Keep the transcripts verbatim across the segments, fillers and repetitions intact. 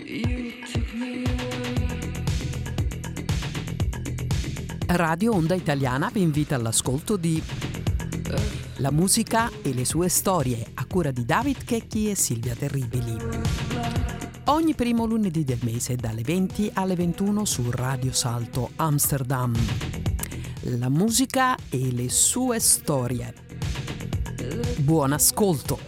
Radio Onda Italiana vi invita all'ascolto di La musica e le sue storie, a cura di David Checchi e Silvia Terribili. Ogni primo lunedì del mese dalle venti alle ventuno su Radio Salto Amsterdam. La musica e le sue storie. Buon ascolto!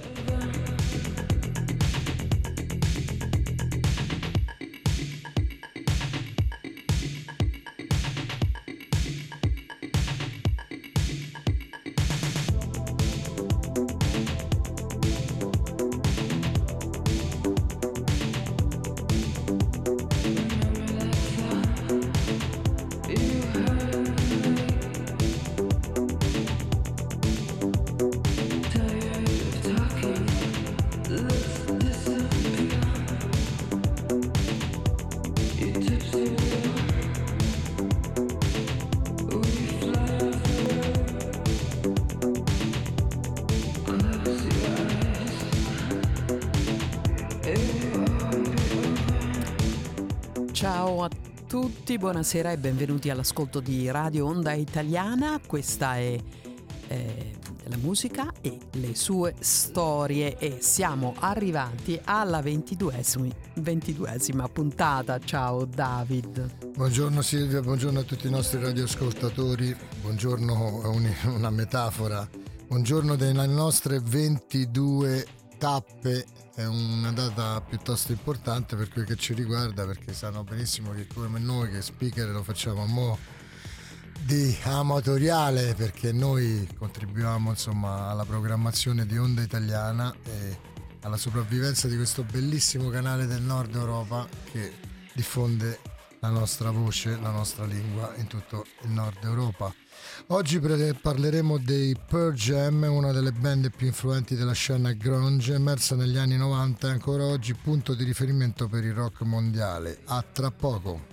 Ciao a tutti, buonasera e benvenuti all'ascolto di Radio Onda Italiana. Questa è eh, la musica e le sue storie e siamo arrivati alla ventiduesima, ventiduesima puntata. Ciao David. Buongiorno Silvia, buongiorno a tutti i nostri radioascoltatori, buongiorno, un, una metafora, buongiorno delle nostre ventidue tappe. È una data piuttosto importante per quel che ci riguarda, perché sanno benissimo che come noi che speaker lo facciamo a mo' di amatoriale, perché noi contribuiamo insomma alla programmazione di Onda Italiana e alla sopravvivenza di questo bellissimo canale del Nord Europa che diffonde la nostra voce, la nostra lingua in tutto il Nord Europa. Oggi parleremo dei Pearl Jam, una delle band più influenti della scena grunge, emersa negli anni novanta e ancora oggi punto di riferimento per il rock mondiale. A tra poco.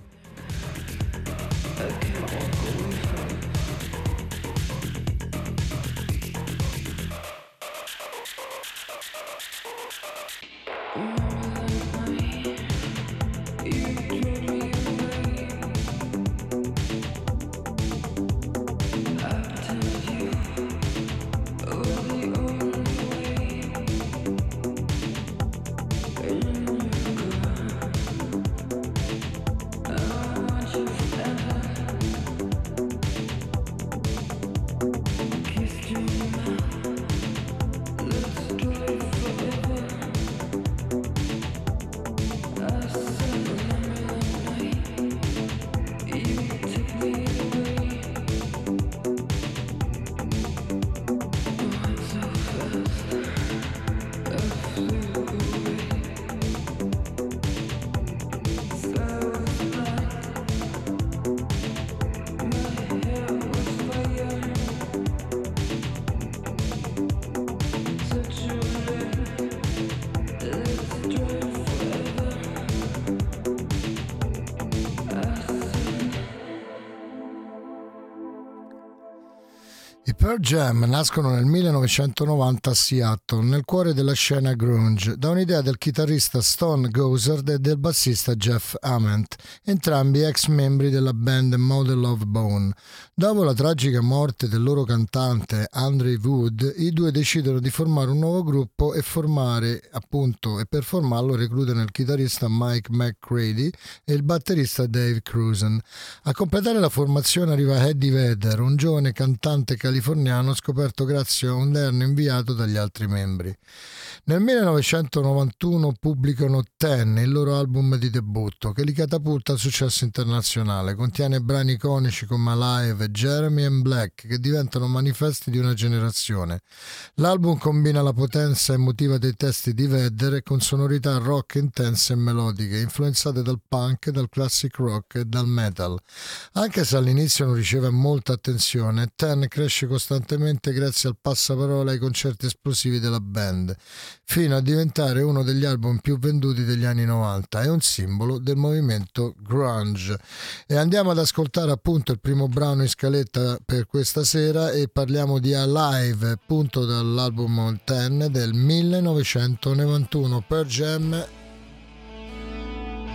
I Pearl Jam nascono nel millenovecentonovanta a Seattle, nel cuore della scena grunge, da un'idea del chitarrista Stone Gossard e del bassista Jeff Ament, entrambi ex membri della band Model of Bone. Dopo la tragica morte del loro cantante Andre Wood, i due decidono di formare un nuovo gruppo e formare, appunto, e per formarlo reclutano il chitarrista Mike McCready e il batterista Dave Cruzen. A completare la formazione arriva Eddie Vedder, un giovane cantante californiano scoperto grazie a un derno inviato dagli altri membri. Nel millenovecentonovantuno pubblicano Ten, il loro album di debutto, che li catapulta al successo internazionale. Contiene brani iconici come Alive e Jeremy and Black, che diventano manifesti di una generazione. L'album combina la potenza emotiva dei testi di Vedder con sonorità rock intense e melodiche, influenzate dal punk, dal classic rock e dal metal. Anche se all'inizio non riceve molta attenzione, Ten cresce costantemente grazie al passaparola e ai concerti esplosivi della band, fino a diventare uno degli album più venduti degli anni novanta. È un simbolo del movimento grunge. E andiamo ad ascoltare appunto il primo brano in scaletta per questa sera e parliamo di Alive, appunto dall'album Ten del millenovecentonovantuno. Pearl Jam.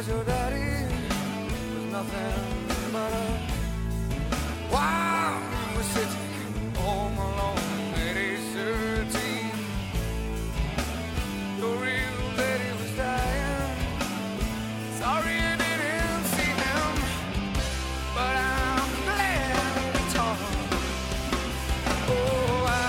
'cause your daddy was nothing but a wild was sitting home alone at age thirteen. Your real daddy was dying. Sorry you didn't see him, but I'm glad it's all. Oh, I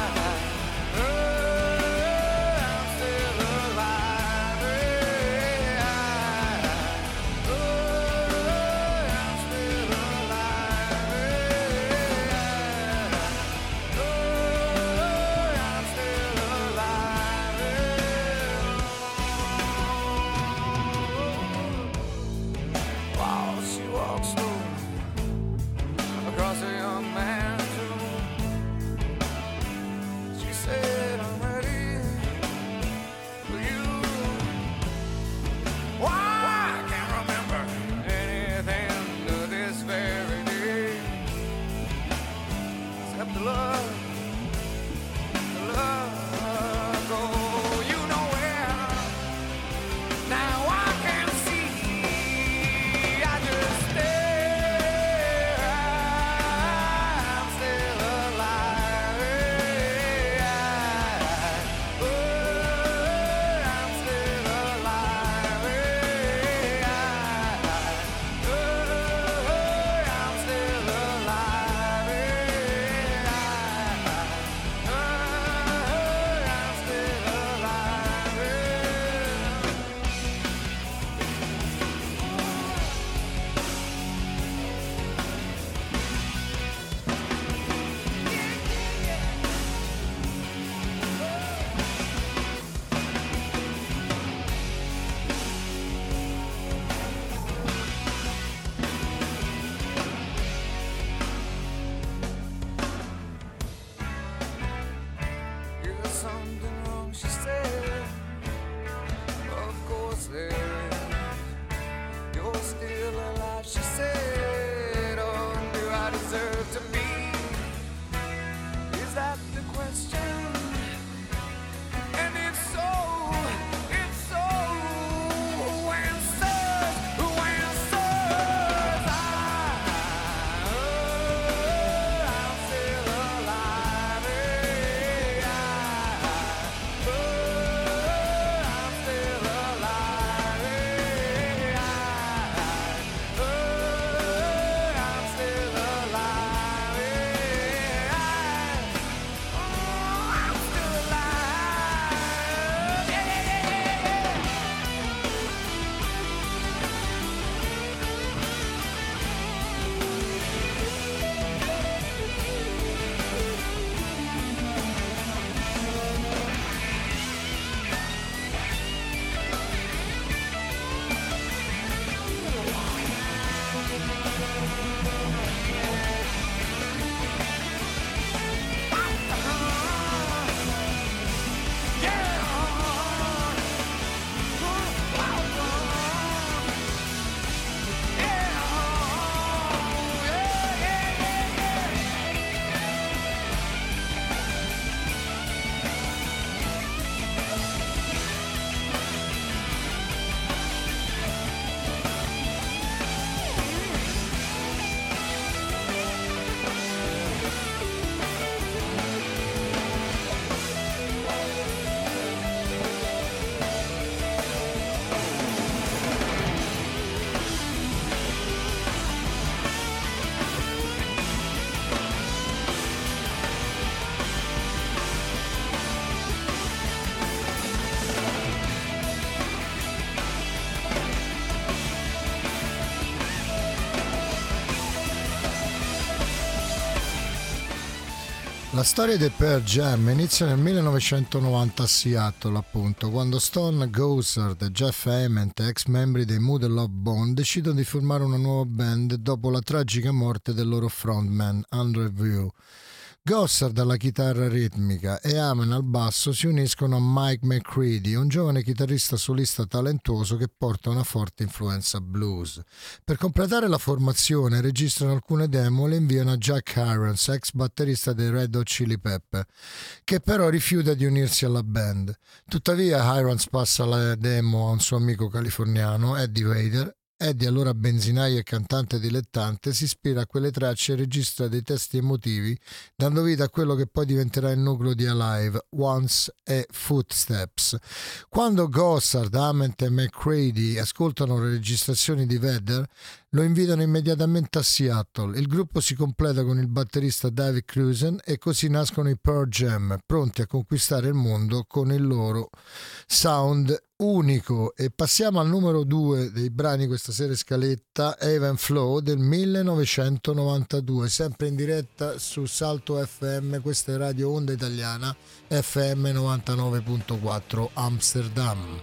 La storia dei Pearl Jam inizia nel millenovecentonovanta a Seattle, appunto, quando Stone Gossard e Jeff Ament, ex membri dei Mother Love Bone, decidono di formare una nuova band dopo la tragica morte del loro frontman, Andre Rieu. Gossard alla chitarra ritmica e Amen al basso si uniscono a Mike McCready, un giovane chitarrista solista talentuoso che porta una forte influenza blues. Per completare la formazione registrano alcune demo e le inviano a Jack Irons, ex batterista dei Red Hot Chili Pepper, che però rifiuta di unirsi alla band. Tuttavia Irons passa la demo a un suo amico californiano, Eddie Vedder. Eddie, allora benzinaio e cantante dilettante, si ispira a quelle tracce e registra dei testi emotivi, dando vita a quello che poi diventerà il nucleo di Alive, Once e Footsteps. Quando Gossard, Ament e McCready ascoltano le registrazioni di Vedder, lo invitano immediatamente a Seattle. Il gruppo si completa con il batterista David Cruzen e così nascono i Pearl Jam, pronti a conquistare il mondo con il loro sound unico. E passiamo al numero due dei brani questa sera in scaletta, Eve and Flow del millenovecentonovantadue, sempre in diretta su Salto F M. Questa è Radio Onda Italiana F M novantanove virgola quattro Amsterdam.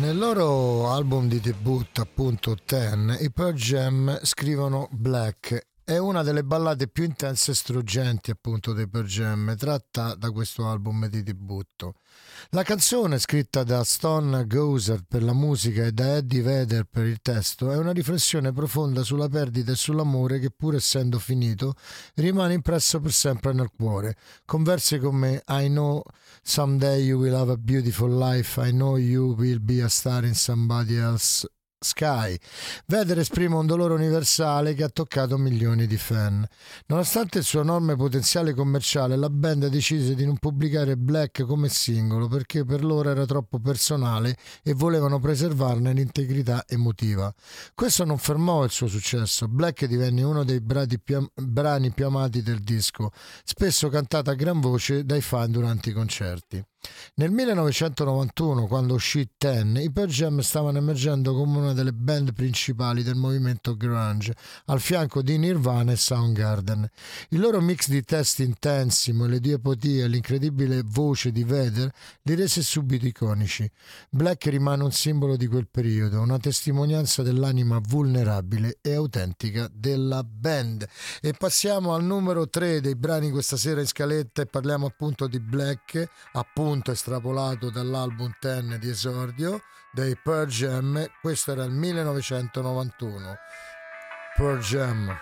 Nel loro album di debutto, appunto Ten, i Pearl Jam scrivono Black. È una delle ballate più intense e struggenti, appunto, dei Pearl Jam, tratta da questo album di debutto. La canzone, scritta da Stone Gossard per la musica e da Eddie Vedder per il testo, è una riflessione profonda sulla perdita e sull'amore che, pur essendo finito, rimane impresso per sempre nel cuore, con versi come I know someday you will have a beautiful life, I know you will be a star in somebody else Sky. Vedder esprime un dolore universale che ha toccato milioni di fan. Nonostante il suo enorme potenziale commerciale, la band decise di non pubblicare Black come singolo perché per loro era troppo personale e volevano preservarne l'integrità emotiva. Questo non fermò il suo successo. Black divenne uno dei brani più, brani più amati del disco, spesso cantata a gran voce dai fan durante i concerti. Nel millenovecentonovantuno, quando uscì Ten, i Pearl Jam stavano emergendo come una delle band principali del movimento grunge, al fianco di Nirvana e Soundgarden. Il loro mix di testi intensi, melodie poesie e l'incredibile voce di Vedder li rese subito iconici. Black rimane un simbolo di quel periodo, una testimonianza dell'anima vulnerabile e autentica della band. E passiamo al numero tre dei brani questa sera in scaletta e parliamo appunto di Black, appunto estrapolato dall'album Ten di esordio dei Pearl Jam. Questo era il millenovecentonovantuno. Pearl Jam.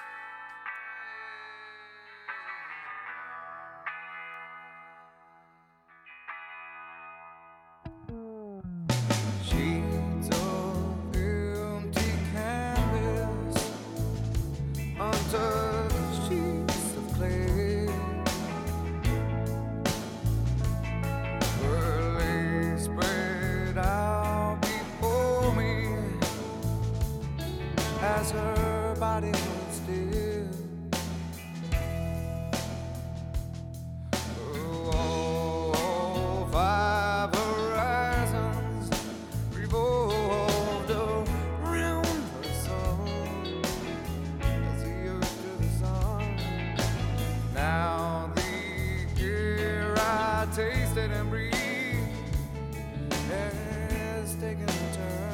As her body was still, oh, five horizons revolved around her soul as the earth to the sun. Now the air I tasted and breathed has taken a turn.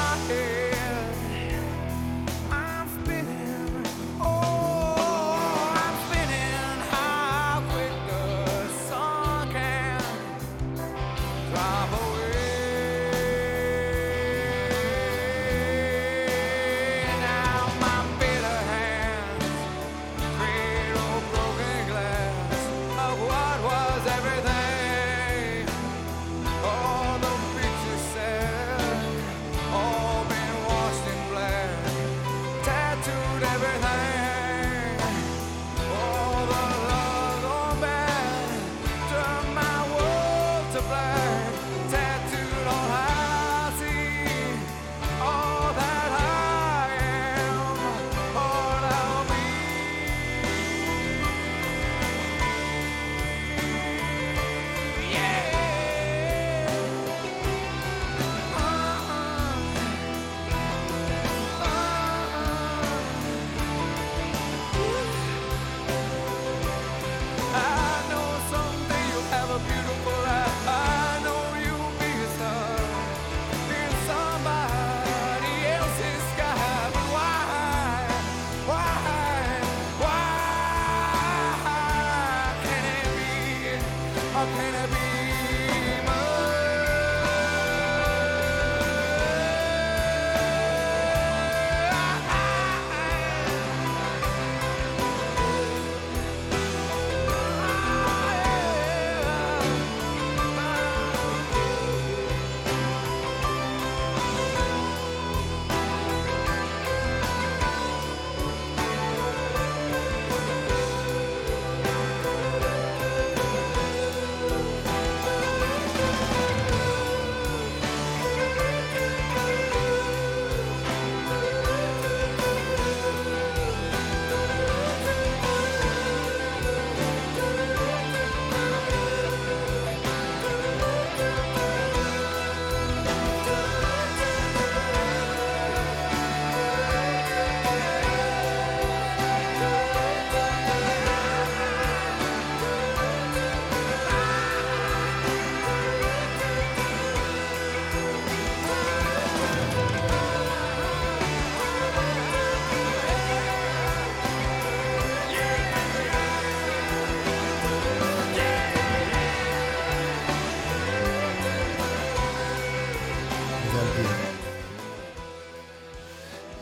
Oh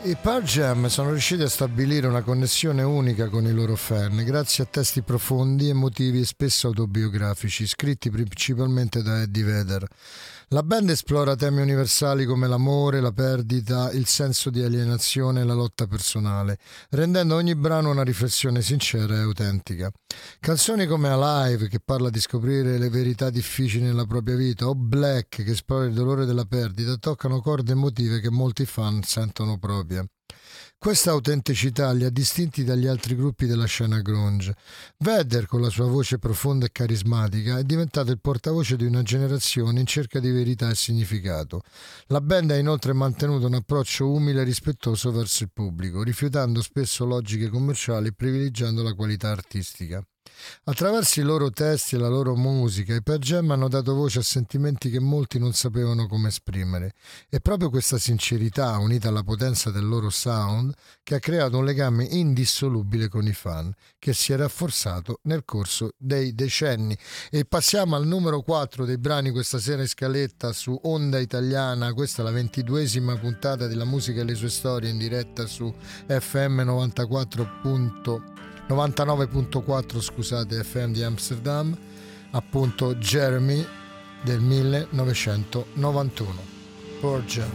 I Pearl Jam sono riusciti a stabilire una connessione unica con i loro fan grazie a testi profondi, emotivi e spesso autobiografici, scritti principalmente da Eddie Vedder. La band esplora temi universali come l'amore, la perdita, il senso di alienazione e la lotta personale, rendendo ogni brano una riflessione sincera e autentica. Canzoni come Alive, che parla di scoprire le verità difficili nella propria vita, o Black, che esplora il dolore della perdita, toccano corde emotive che molti fan sentono proprie. Questa autenticità li ha distinti dagli altri gruppi della scena grunge. Vedder, con la sua voce profonda e carismatica, è diventato il portavoce di una generazione in cerca di verità e significato. La band ha inoltre mantenuto un approccio umile e rispettoso verso il pubblico, rifiutando spesso logiche commerciali e privilegiando la qualità artistica. Attraverso i loro testi e la loro musica, i Pearl Jam hanno dato voce a sentimenti che molti non sapevano come esprimere. È proprio questa sincerità, unita alla potenza del loro sound, che ha creato un legame indissolubile con i fan, che si è rafforzato nel corso dei decenni. E passiamo al numero quattro dei brani questa sera in scaletta su Onda Italiana. Questa è la ventiduesima puntata della musica e le sue storie in diretta su F M novantaquattro novantanove virgola quattro, scusate, F M di Amsterdam, appunto Jeremy del millenovecentonovantuno. Pearl Jam.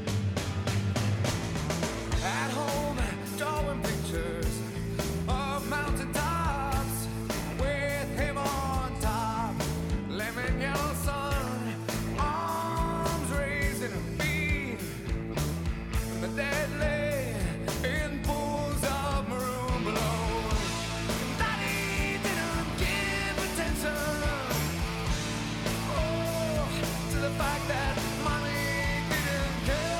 At home, drawing pictures of mountain tops with him on top, lemon yellow sun, arms raised in a beam, the dead lay in pools of maroon below. Daddy didn't give attention, oh, to the fact that mommy didn't care.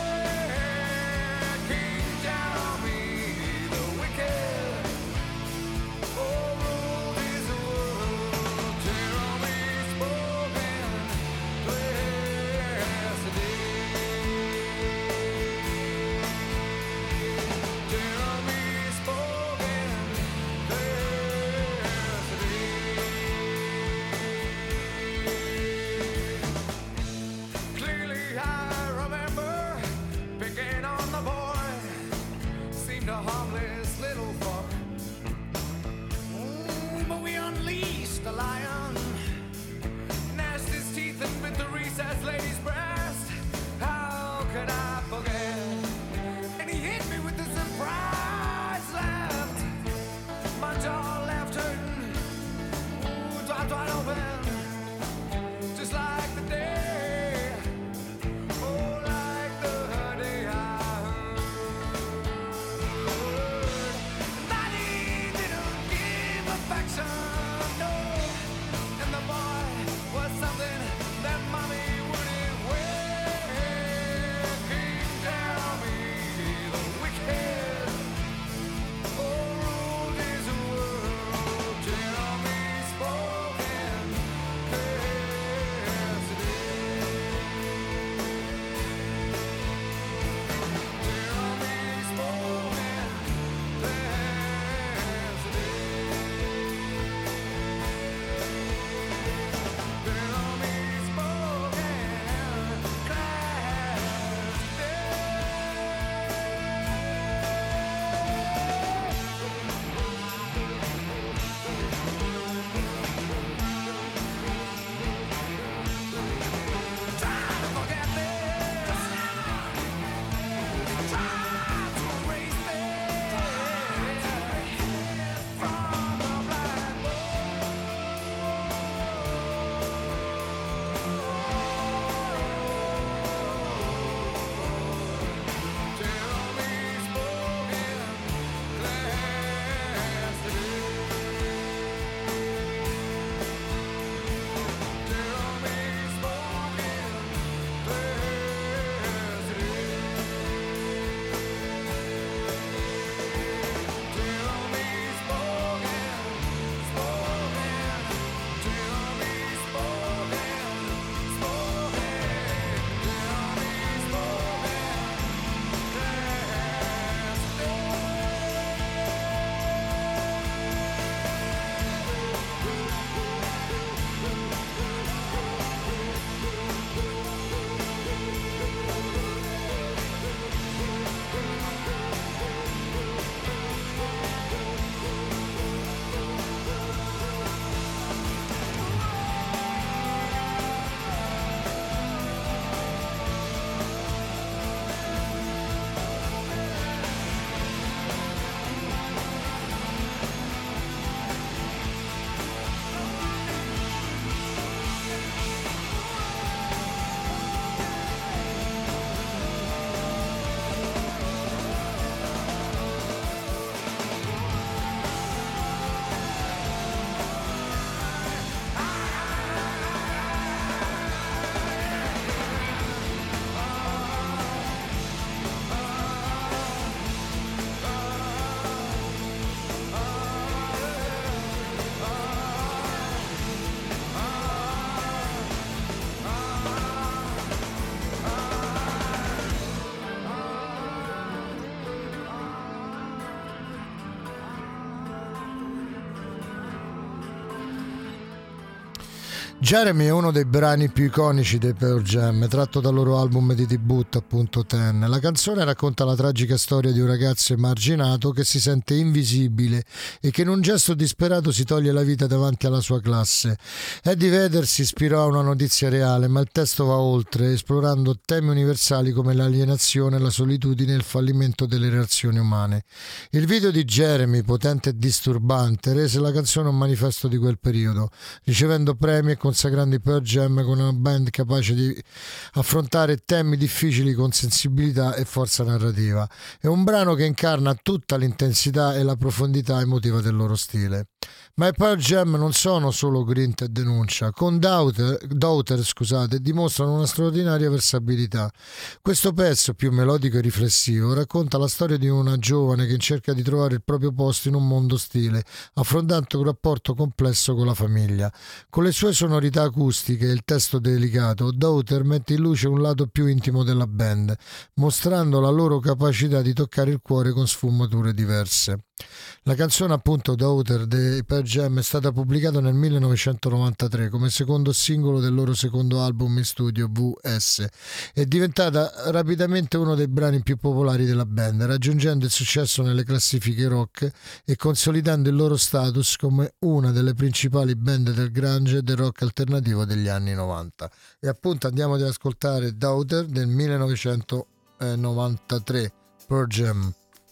Jeremy è uno dei brani più iconici dei Pearl Jam, tratto dal loro album di debutto, appunto Ten. La canzone racconta la tragica storia di un ragazzo emarginato che si sente invisibile e che in un gesto disperato si toglie la vita davanti alla sua classe. Eddie Vedder si ispirò a una notizia reale, ma il testo va oltre, esplorando temi universali come l'alienazione, la solitudine e il fallimento delle relazioni umane. Il video di Jeremy, potente e disturbante, rese la canzone un manifesto di quel periodo, ricevendo premi e consacrando i Pearl Jam con una band capace di affrontare temi difficili con sensibilità e forza narrativa. È un brano che incarna tutta l'intensità e la profondità emotiva del loro stile. Ma i Pearl Jam non sono solo grinta e denuncia. Con Daughter, Daughter scusate, dimostrano una straordinaria versabilità. Questo pezzo, più melodico e riflessivo, racconta la storia di una giovane che cerca di trovare il proprio posto in un mondo ostile, affrontando un rapporto complesso con la famiglia. Con le sue sonorità acustiche e il testo delicato, Daughter mette in luce un lato più intimo della band, mostrando la loro capacità di toccare il cuore con sfumature diverse. La canzone, appunto, Daughter dei Pearl Jam è stata pubblicata nel millenovecentonovantatré come secondo singolo del loro secondo album in studio V S. È diventata rapidamente uno dei brani più popolari della band, raggiungendo il successo nelle classifiche rock e consolidando il loro status come una delle principali band del grunge e del rock alternativo degli anni novanta. E appunto andiamo ad ascoltare Daughter del millenovecentonovantatré, Pearl Jam.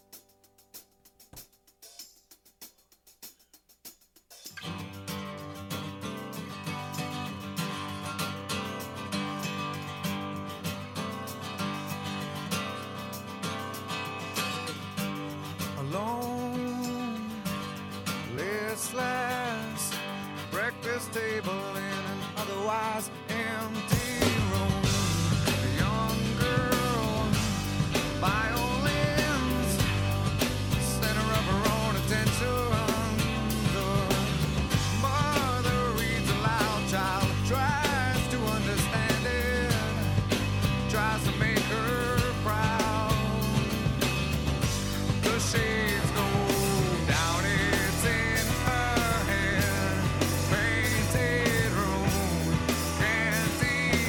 Table in an otherwise empty room. A young girl, violins, center of her own attention. The mother reads aloud, child tries to understand it, tries to make her proud. The shades go down, it's in her head. Painted room, can't see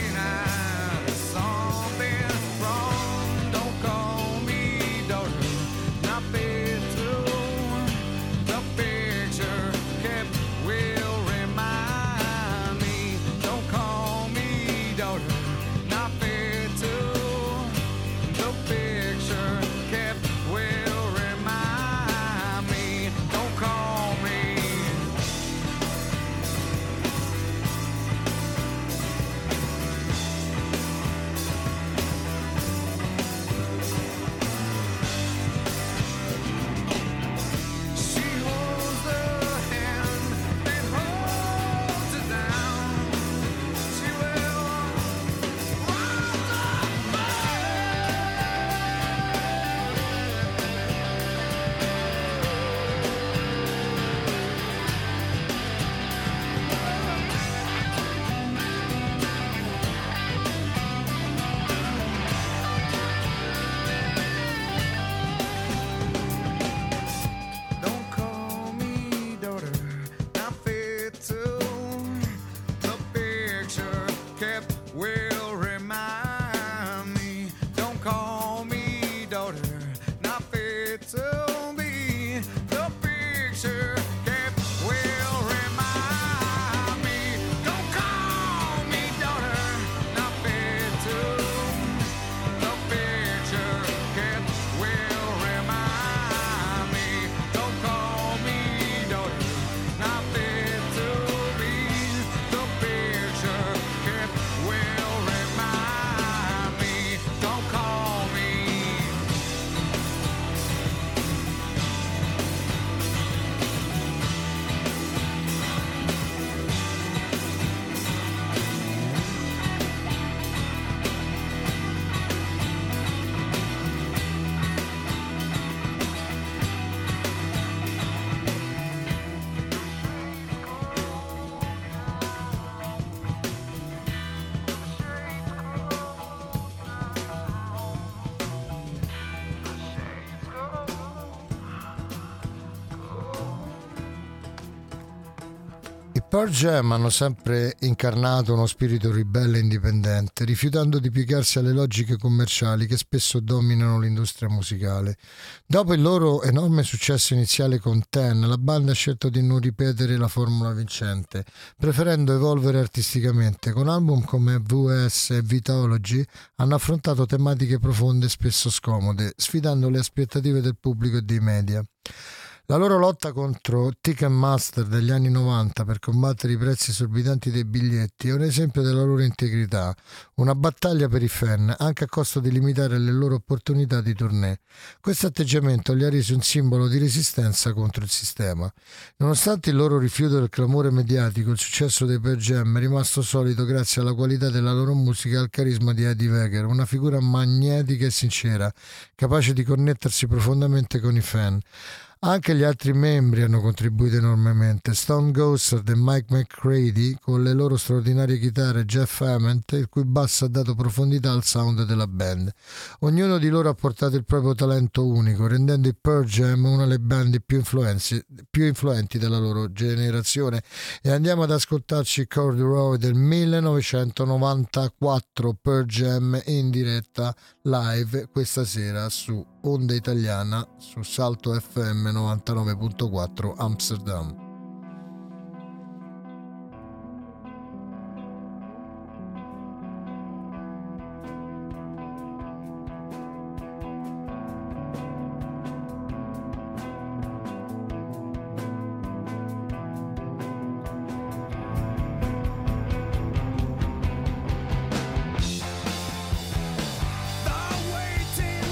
Pearl Jam hanno sempre incarnato uno spirito ribelle e indipendente, rifiutando di piegarsi alle logiche commerciali che spesso dominano l'industria musicale. Dopo il loro enorme successo iniziale con Ten, la band ha scelto di non ripetere la formula vincente, preferendo evolvere artisticamente. Con album come V S e Vitology hanno affrontato tematiche profonde e spesso scomode, sfidando le aspettative del pubblico e dei media. La loro lotta contro Ticketmaster degli anni novanta per combattere i prezzi esorbitanti dei biglietti è un esempio della loro integrità, una battaglia per i fan, anche a costo di limitare le loro opportunità di tournée. Questo atteggiamento li ha resi un simbolo di resistenza contro il sistema. Nonostante il loro rifiuto del clamore mediatico, il successo dei Pearl Jam è rimasto solido grazie alla qualità della loro musica e al carisma di Eddie Vedder, una figura magnetica e sincera, capace di connettersi profondamente con i fan. Anche gli altri membri hanno contribuito enormemente. Stone Gossard e Mike McCready con le loro straordinarie chitarre, Jeff Ament, il cui basso ha dato profondità al sound della band. Ognuno di loro ha portato il proprio talento unico, rendendo i Pearl Jam una delle band più, più influenti della loro generazione. E andiamo ad ascoltarci Corduroy del millenovecentonovantaquattro, Pearl Jam in diretta live questa sera su Onda Italiana, su Salto F M novantanove virgola quattro Amsterdam.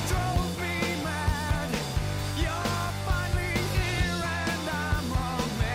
You're finally here and I'm a man.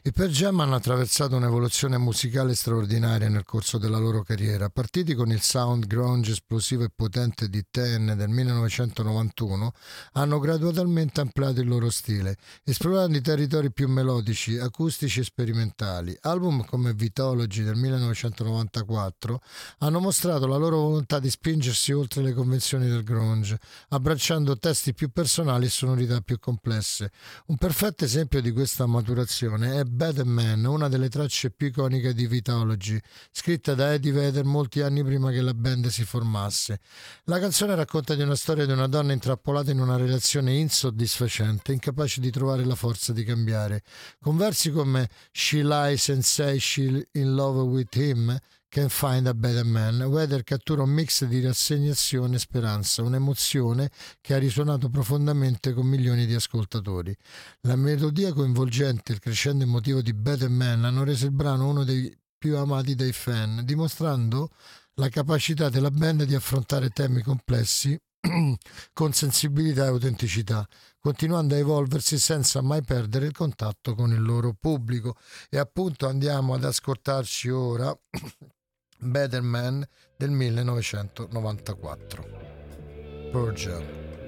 I Pearl Jam hanno attraversato un'evoluzione musicale straordinaria nel corso della loro carriera. Partiti con il sound grunge esplosivo e potente di Ten del millenovecentonovantuno, hanno gradualmente ampliato il loro stile, esplorando i territori più melodici, acustici e sperimentali. Album come Vitology del millenovecentonovantaquattro hanno mostrato la loro volontà di spingersi oltre le convenzioni del grunge, abbracciando testi più personali e sonorità più complesse. Un perfetto esempio di questa maturazione è Better Man, una delle tracce più iconiche di Vitology, scritta da Eddie Vedder molti anni prima che la band si formasse. La canzone racconta di una storia di una donna intrappolata in una relazione insoddisfacente, incapace di trovare la forza di cambiare. Con versi come She lies and says she's in love with him, Can't Find a Better Man, Vedder cattura un mix di rassegnazione e speranza, un'emozione che ha risuonato profondamente con milioni di ascoltatori. La melodia coinvolgente e il crescendo emotivo di Better Man hanno reso il brano uno dei più amati dai fan, dimostrando la capacità della band di affrontare temi complessi con sensibilità e autenticità, continuando a evolversi senza mai perdere il contatto con il loro pubblico. E appunto andiamo ad ascoltarci ora Better Man del millenovecentonovantaquattro. Pearl Jam.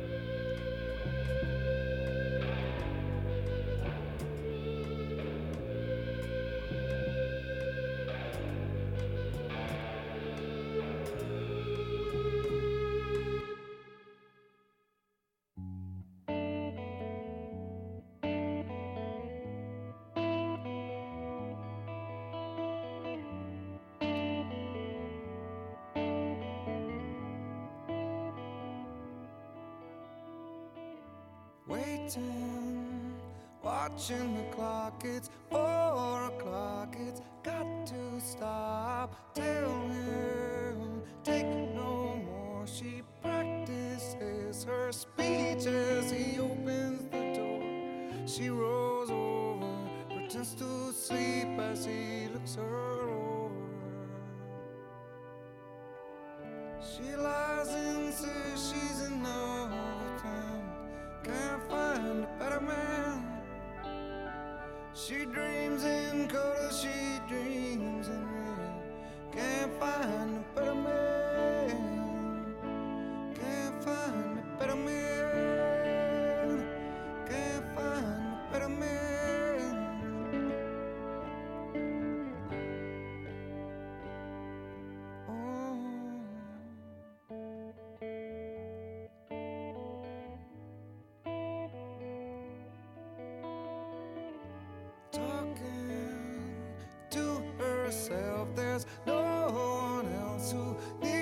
Waiting, watching the clock, it's four o'clock, it's got to stop. Tell him, take no more. She practices her speech as he opens the door. She rolls over, pretends to sleep as he looks her over. She lies and says she's in love with him. Can't find a better man. She dreams in color, she dreams in red. Can't find a better man. Can't find a better man. Can't find a better man. Oh. Talking to herself, there's no one else who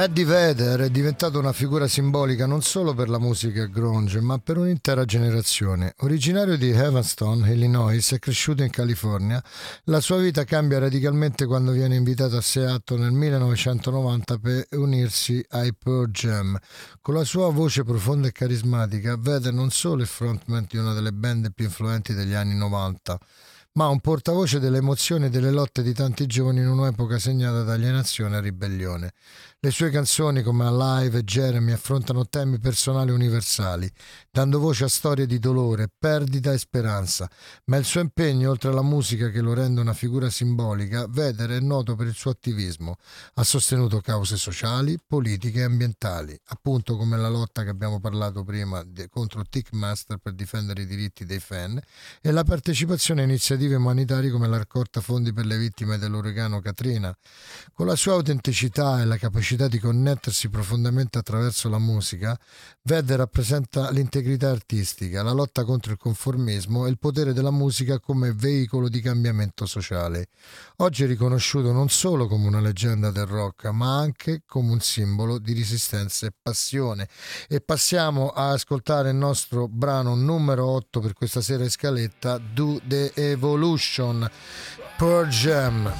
Eddie Vedder è diventato una figura simbolica non solo per la musica grunge, ma per un'intera generazione. Originario di Evanston, Illinois, e cresciuto in California, la sua vita cambia radicalmente quando viene invitato a Seattle nel millenovecentonovanta per unirsi ai Pearl Jam. Con la sua voce profonda e carismatica, Vedder non solo è frontman di una delle band più influenti degli anni novanta, ma un portavoce delle emozioni e delle lotte di tanti giovani in un'epoca segnata da alienazione e ribellione. Le sue canzoni come Alive e Jeremy affrontano temi personali universali, dando voce a storie di dolore, perdita e speranza, ma il suo impegno, oltre alla musica che lo rende una figura simbolica, Vedder è noto per il suo attivismo. Ha sostenuto cause sociali, politiche e ambientali, appunto come la lotta che abbiamo parlato prima de- contro Ticketmaster per difendere i diritti dei fan e la partecipazione a iniziative umanitarie come la raccolta fondi per le vittime dell'uragano Katrina. Con la sua autenticità e la capacità di connettersi profondamente attraverso la musica, Vedder rappresenta l'integrità artistica, la lotta contro il conformismo e il potere della musica come veicolo di cambiamento sociale. Oggi è riconosciuto non solo come una leggenda del rock, ma anche come un simbolo di resistenza e passione. E passiamo a ascoltare il nostro brano numero otto per questa sera in scaletta, Do the Evolution, Pearl Jam.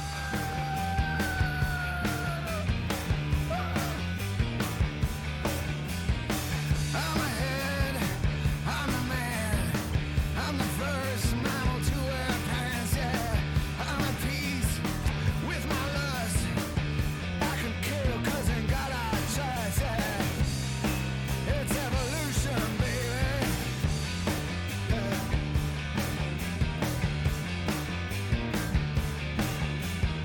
Evolution, baby.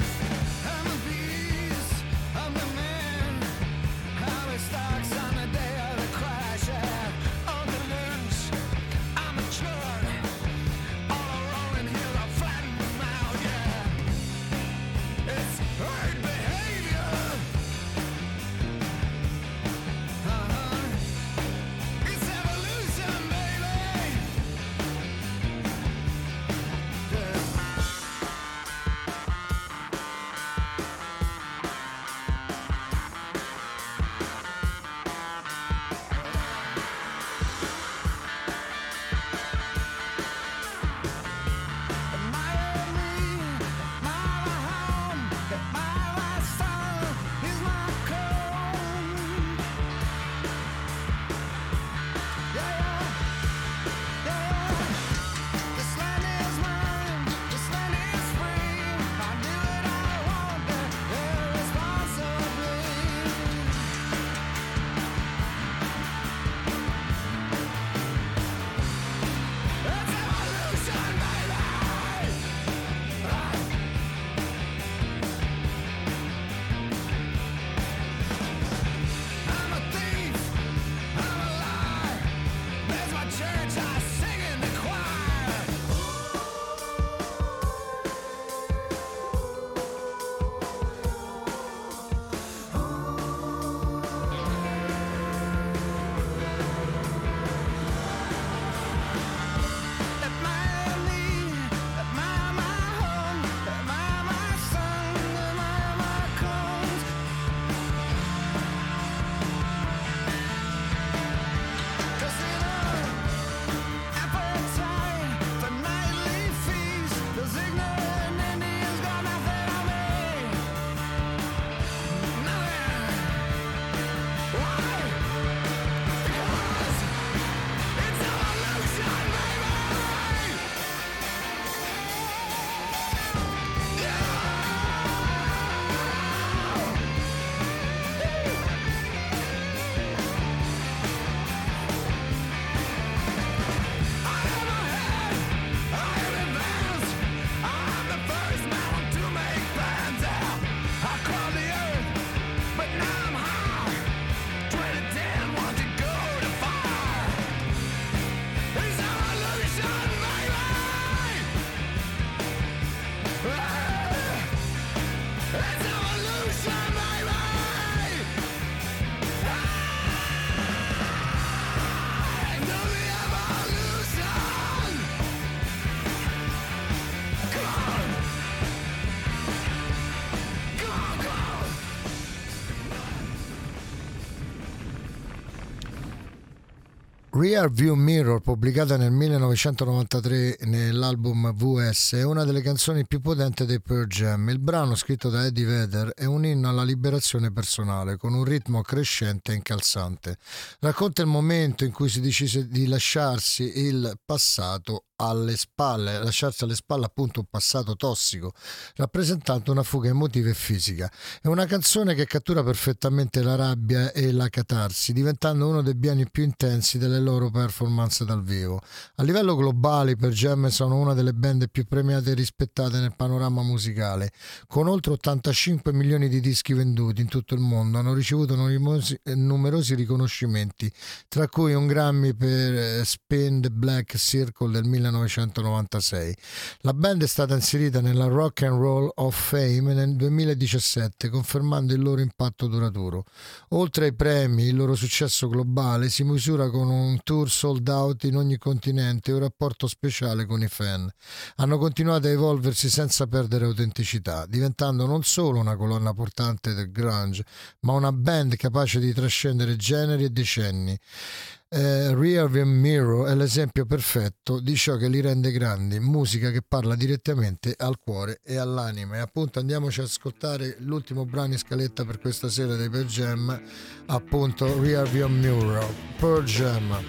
Rear View Mirror, pubblicata nel millenovecentonovantatré nell'album V S, è una delle canzoni più potenti dei Pearl Jam. Il brano, scritto da Eddie Vedder, è un inno alla liberazione personale, con un ritmo crescente e incalzante. Racconta il momento in cui si decise di lasciarsi il passato alle spalle, lasciarsi alle spalle appunto un passato tossico, rappresentando una fuga emotiva e fisica. È una canzone che cattura perfettamente la rabbia e la catarsi, diventando uno dei brani più intensi delle loro performance dal vivo. A livello globale, i Pearl Jam sono una delle band più premiate e rispettate nel panorama musicale. Con oltre ottantacinque milioni di dischi venduti in tutto il mondo, hanno ricevuto numerosi, numerosi riconoscimenti, tra cui un Grammy per Spin the Black Circle del millenovecentonovantasei. La band è stata inserita nella Rock and Roll of Fame nel duemiladiciassette, confermando il loro impatto duraturo. Oltre ai premi, il loro successo globale si misura con un tour sold out in ogni continente e un rapporto speciale con i fan. Hanno continuato a evolversi senza perdere autenticità, diventando non solo una colonna portante del grunge, ma una band capace di trascendere generi e decenni. Eh, Rear View Mirror è l'esempio perfetto di ciò che li rende grandi, musica che parla direttamente al cuore e all'anima. E appunto andiamoci ad ascoltare l'ultimo brano in scaletta per questa sera dei Pearl Jam, appunto Rear View Mirror, Pearl Jam.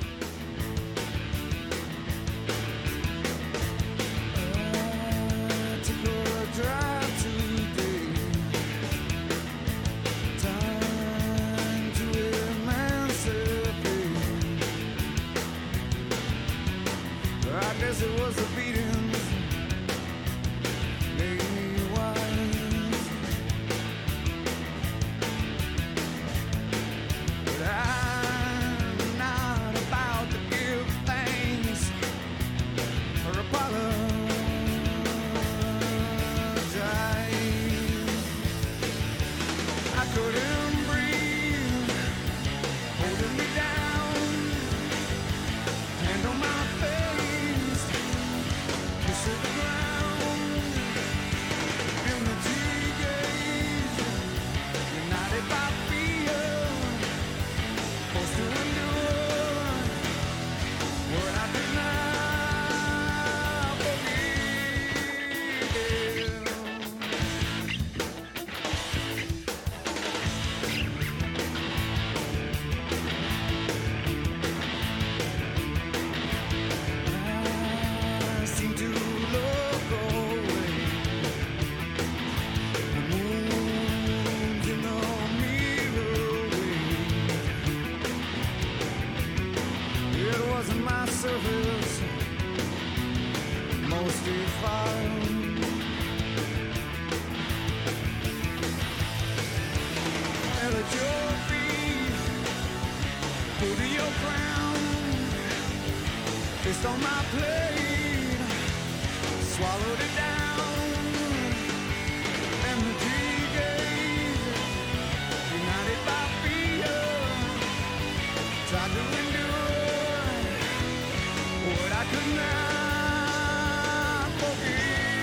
It was a beating, made me wise. But I'm not about to give thanks or apologize. I couldn't breathe, holding me down, hand on my face, kiss of the ground, empty gaze, united by fear, forced to endure what I did not forgive. I seem to look away, the moon's in the mirror wave. It wasn't my surface, most defiled. Held at your feet, pulled to your crown, fist on my plate, swallowed it down, empty gaze, united by fear, tried to endure what I could not forgive.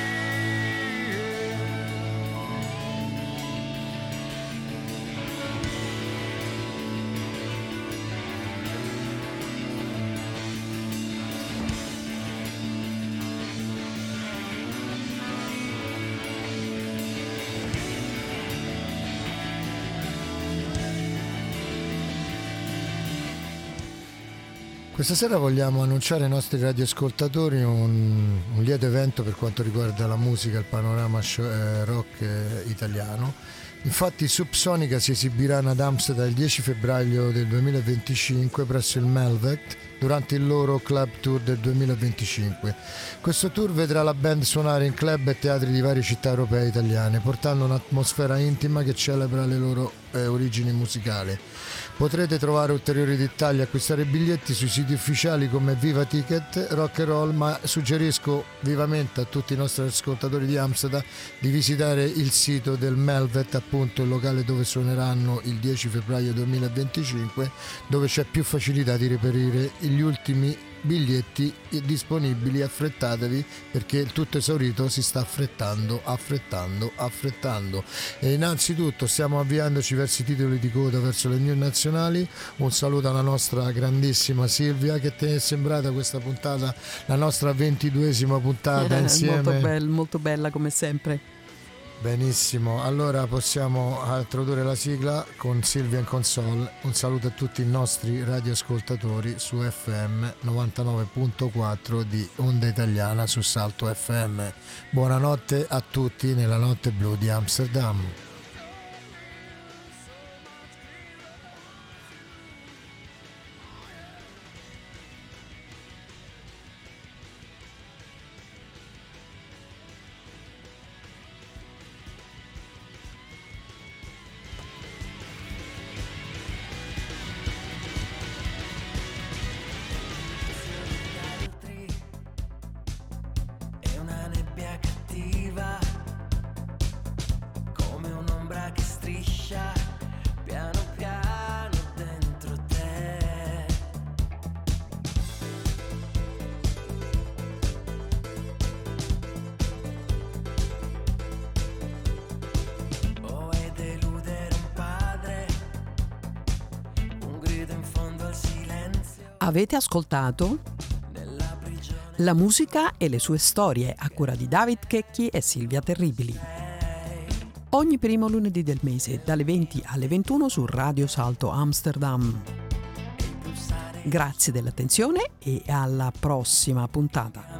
Questa sera vogliamo annunciare ai nostri radioascoltatori un, un lieto evento per quanto riguarda la musica e il panorama show, eh, rock eh, italiano. Infatti Subsonica si esibiranno ad Amsterdam il dieci febbraio del duemilaventicinque presso il Melvet durante il loro club tour del duemilaventicinque. Questo tour vedrà la band suonare in club e teatri di varie città europee e italiane, portando un'atmosfera intima che celebra le loro eh, origini musicali. Potrete trovare ulteriori dettagli e acquistare biglietti sui siti ufficiali come Viva Ticket, Rock and Roll, ma suggerisco vivamente a tutti i nostri ascoltatori di Amsterdam di visitare il sito del Melvet, appunto il locale dove suoneranno il dieci febbraio duemilaventicinque, dove c'è più facilità di reperire gli ultimi biglietti disponibili, affrettatevi perché il tutto esaurito si sta affrettando, affrettando, affrettando. E innanzitutto stiamo avviandoci verso i titoli di coda, verso le news nazionali. Un saluto alla nostra grandissima Silvia. Che te è sembrata questa puntata, la nostra ventiduesima puntata insieme? Molto bella, molto bella come sempre. Benissimo, allora possiamo introdurre la sigla con Silvia in console. Un saluto a tutti i nostri radioascoltatori su F M novantanove virgola quattro di Onda Italiana su Salto F M. Buonanotte a tutti nella notte blu di Amsterdam. Avete ascoltato La musica e le sue storie a cura di David Checchi e Silvia Terribili. Ogni primo lunedì del mese dalle venti alle ventuno su Radio Salto Amsterdam. Grazie dell'attenzione e alla prossima puntata.